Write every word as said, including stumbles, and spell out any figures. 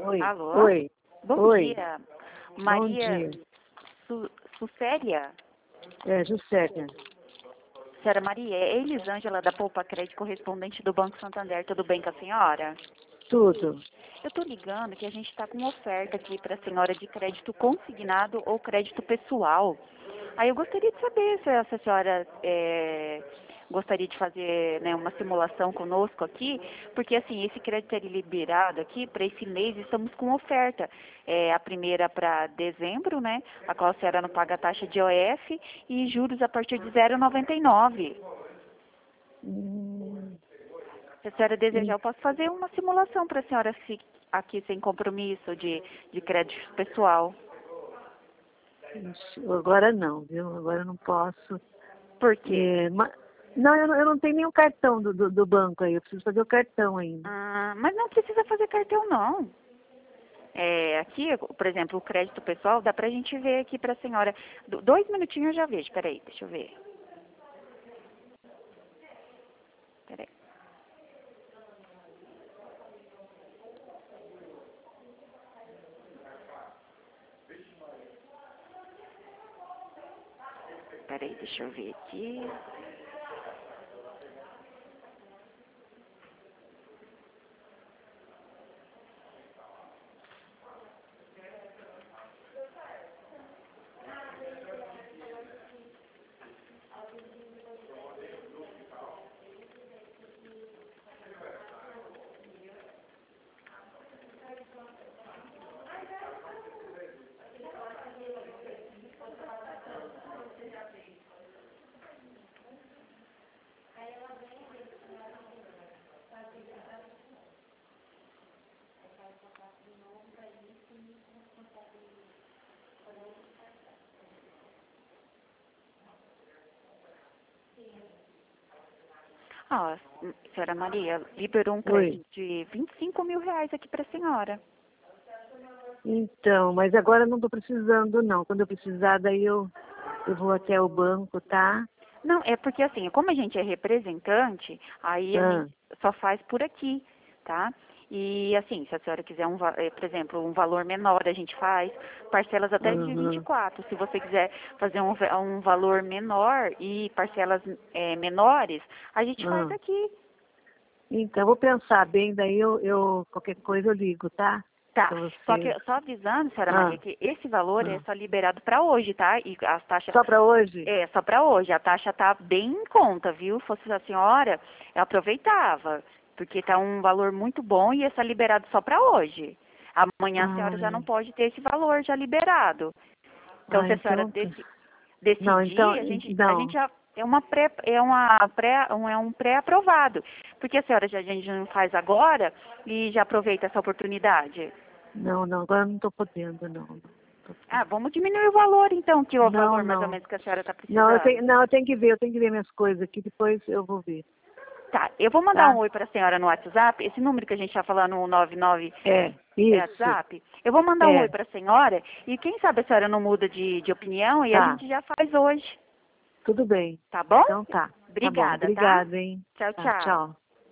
Oi, Alô? oi, Bom oi, dia. bom Maria dia. Su Sucéria? É, Juscelia. Senhora Maria, é Elisângela da Poupa Crédito, correspondente do Banco Santander. Tudo bem com a senhora? Tudo. Eu estou ligando que a gente está com uma oferta aqui para a senhora de crédito consignado ou crédito pessoal. Aí eu gostaria de saber se a senhora é, gostaria de fazer, né, uma simulação conosco aqui, porque assim, esse crédito é liberado aqui para esse mês, estamos com oferta. É, a primeira para dezembro, né, a qual a senhora não paga a taxa de O F e juros a partir de zero vírgula noventa e nove. Hum, Se a senhora desejar, hum, eu posso fazer uma simulação para a senhora fi- aqui sem compromisso de, de crédito pessoal. ixi, agora não, viu? Agora eu não posso. Por quê? É, ma- não, eu não, eu não tenho nenhum cartão do, do, do banco aí. Eu preciso fazer o cartão ainda. Ah, mas não precisa fazer cartão, não. É, aqui, por exemplo, o crédito pessoal, dá pra gente ver aqui pra senhora. Do- Dois minutinhos eu já vejo. Peraí, deixa eu ver. Peraí. Peraí, deixa eu ver aqui. Ah, senhora Maria, liberou um Oi. crédito de vinte e cinco mil reais aqui pra senhora. Então, mas agora eu não estou precisando, não. Quando eu precisar, daí eu, eu vou até o banco, tá? Não, é porque assim, como a gente é representante, aí a Ah, gente só faz por aqui, tá? E assim, se a senhora quiser, um, va- eh, por exemplo, um valor menor, a gente faz parcelas até de vinte e uhum. quatro. Se você quiser fazer um, va- um valor menor e parcelas eh, menores, a gente faz Ah. aqui. Então, eu vou pensar bem, daí eu, eu qualquer coisa eu ligo, tá? Tá, Pra só que você. só avisando, senhora Maria, Ah, que esse valor é ah. só liberado para hoje, tá? E as taxas Só para hoje? é só para hoje. A taxa tá bem em conta, viu? Fosse a senhora, eu aproveitava, porque tá um valor muito bom e esse é liberado só para hoje. Amanhã a senhora já não Ai, pode ter esse valor já liberado. Então, ah, se a senhora então tá. deci- Não, então, decidir, a gente, a gente não. já é uma pré, é uma pré, um, é um pré-aprovado, porque a senhora já a gente não faz agora e já aproveita essa oportunidade. Não, não, agora eu não estou podendo, não. Não, tô Ah, podendo. vamos diminuir o valor então, que é o Não, valor mais ou não. menos que a senhora está Não, eu precisando. tenho, não, eu tenho que ver, eu tenho que ver minhas coisas aqui, depois eu vou ver, Tá, eu vou mandar um tá? oi para a senhora no WhatsApp, esse número que a gente está falando, o nove nove É, é isso, WhatsApp. Eu vou mandar um oi é, para a senhora e quem sabe a senhora não muda de, de opinião e a tá, gente já faz hoje, tudo bem. tá bom? Então tá, tá bom, Obrigada, tá? obrigada, hein? Tchau, Tá, tchau. tchau.